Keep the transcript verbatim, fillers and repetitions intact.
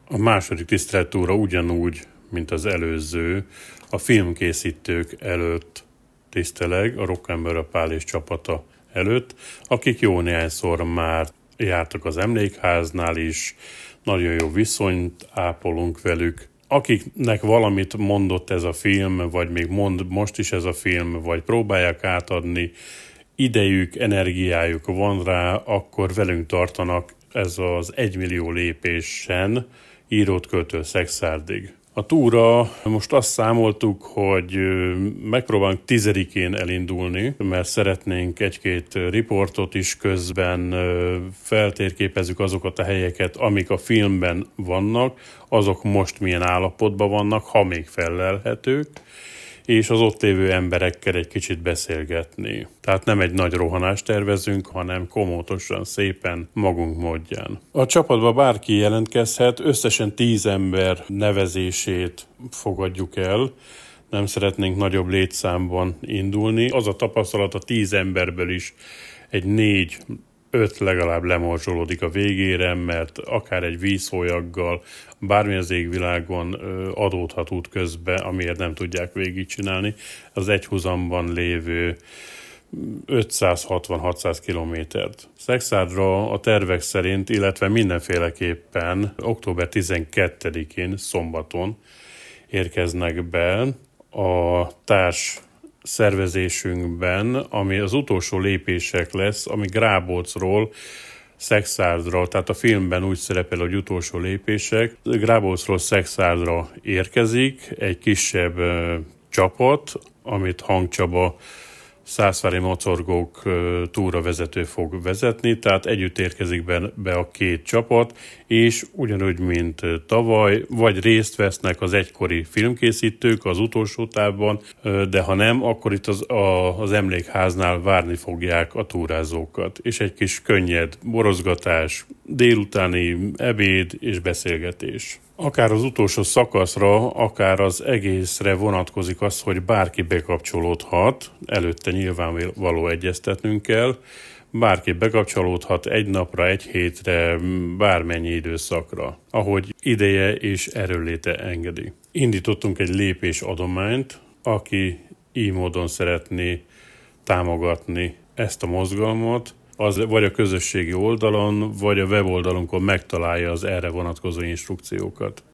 A második tisztelettúra ugyanúgy, mint az előző, a filmkészítők előtt tiszteleg, a Rockember Pál és csapata előtt, akik jó néhányszor már jártak az emlékháznál is, nagyon jó viszonyt ápolunk velük. Akiknek valamit mondott ez a film, vagy még mond most is ez a film, vagy próbálják átadni, idejük, energiájuk van rá, akkor velünk tartanak ez az egymillió lépésen írót költő Szekszárdig. A túra, most azt számoltuk, hogy megpróbálunk tizedikén elindulni, mert szeretnénk egy-két riportot is közben, feltérképezzük azokat a helyeket, amik a filmben vannak, azok most milyen állapotban vannak, ha még fellelhetők, és az ott lévő emberekkel egy kicsit beszélgetni. Tehát nem egy nagy rohanást tervezünk, hanem komótosan, szépen, magunk módján. A csapatba bárki jelentkezhet, összesen tíz ember nevezését fogadjuk el, nem szeretnénk nagyobb létszámban indulni. Az a tapasztalat a tíz emberből is egy négy, öt legalább lemorzsolódik a végére, mert akár egy vízhólyaggal, bármi az égvilágon adódhat útközben, amiért nem tudják végigcsinálni. Az egyhuzamban lévő ötszázhatvan-hatszáz kilométert. Szekszárdra a tervek szerint, illetve mindenféleképpen október tizenkettedikén, szombaton érkeznek be a társ szervezésünkben, ami az utolsó lépések lesz, ami Grábócról Szekszárdra, tehát a filmben úgy szerepel, hogy utolsó lépések. Grábócról Szekszárdra érkezik egy kisebb uh, csapat, amit Hangcsaba Szászvári Mocorgók uh, túravezető fog vezetni, tehát együtt érkezik be, be a két csapat, és ugyanúgy, mint tavaly, vagy részt vesznek az egykori filmkészítők az utolsó távban, uh, de ha nem, akkor itt az, a, az emlékháznál várni fogják a túrázókat, és egy kis könnyed borozgatás, délutáni ebéd és beszélgetés. Akár az utolsó szakaszra, akár az egészre vonatkozik az, hogy bárki bekapcsolódhat, előtte nyilvánvaló egyeztetnünk kell, bárki bekapcsolódhat egy napra, egy hétre, bármennyi időszakra, ahogy ideje és erőléte engedi. Indítottunk egy lépésadományt, aki így módon szeretné támogatni ezt a mozgalmat, az vagy a közösségi oldalon, vagy a weboldalunkon megtalálja az erre vonatkozó instrukciókat.